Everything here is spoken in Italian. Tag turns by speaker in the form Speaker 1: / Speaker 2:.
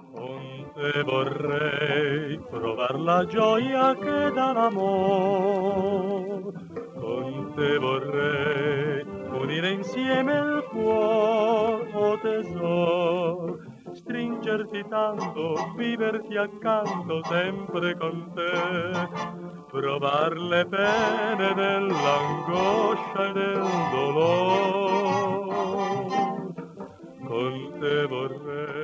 Speaker 1: Con te vorrei provar la gioia che dà l'amor, con te vorrei unire insieme il cuore, oh tesoro, stringerti tanto, viverti accanto sempre con te, provar le pene dell'angoscia e del dolore, con te vorrei